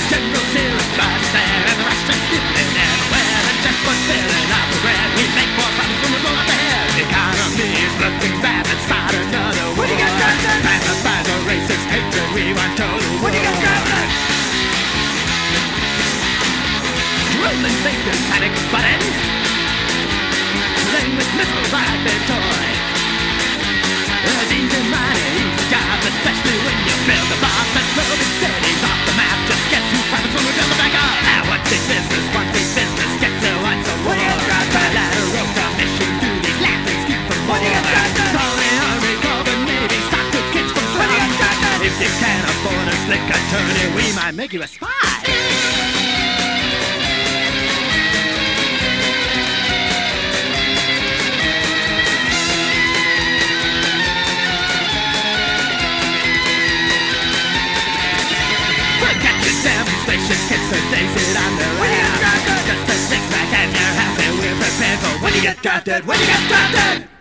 General Sears, bodies there, and the rest just sniffing everywhere. And just what's filling up the bread. We make more profits when we roll up ahead. The economy is looking bad, let's start another war. What do you got, Captain? Magnifies a racist hatred, we want total war. What do you got, Captain? Rolling fingers, panic buttons. Playing with missiles like they're toys. It's easy money, easy jobs, especially when you build the bombs and blow big cities off the map. Just guess who profits when we build them back up? Now one big business, get to what's a war. What do you got, Captain? Lateral commission to these laughing schemes for more. What do you got, Captain? Call the army, call the navy, stop the kids from What do you got, slums. Captain? If you can't afford a slick attorney, we might make you a spy. Demonstrations, kids so they sit on their When you get drafted, just a six-pack and you're happy. We're prepared for when you get drafted. When you get drafted.